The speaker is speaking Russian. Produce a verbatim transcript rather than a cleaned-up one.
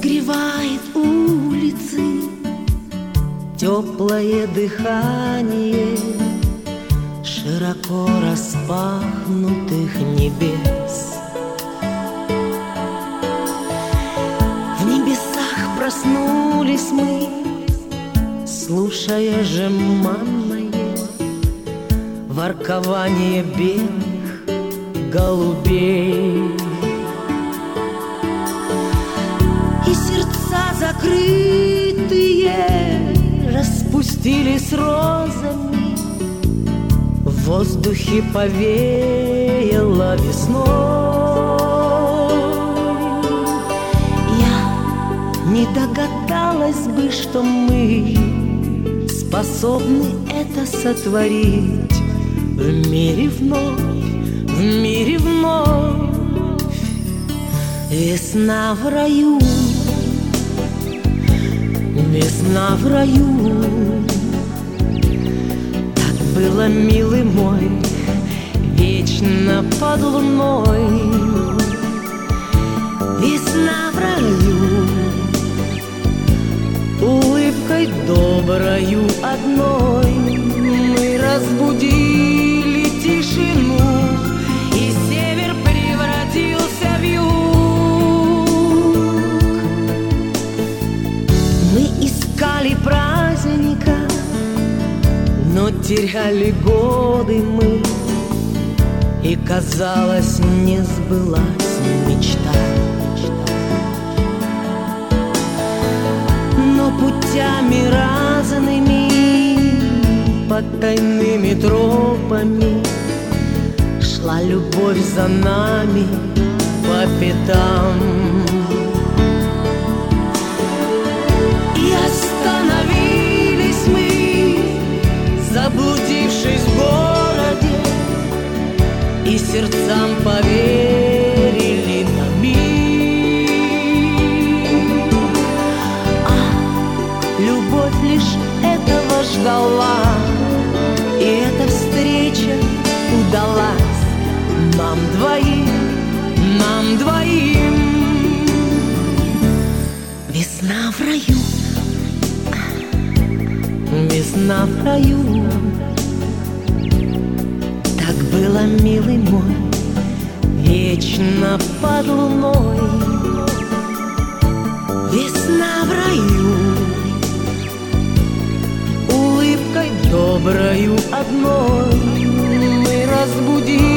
согревает улицы теплое дыхание широко распахнутых небес. В небесах проснулись мы, слушая жеманное воркование белых голубей. И сердца закрытые распустились розами, в воздухе повеяло весной. Я не догадалась бы, что мы способны это сотворить в мире вновь, в мире вновь. Весна в раю, весна в раю. Так было, милый мой, вечно под луной. Весна в раю, улыбкой доброю одной мы разбудили тишину, и север превратился в юг. Мы искали праздника, но теряли годы мы, и, казалось, не сбылась мечта. Но путями разными, под тайными тропами шла любовь за нами по пятам. И остановились мы, заблудившись в городе, и сердцам поверили на миг. А любовь лишь этого ждала, и эта встреча удалась нам двоим, нам двоим. Весна в раю, весна в раю. Так было, милый мой, вечно под луной. Весна в раю, улыбкой доброю одной мы разбудили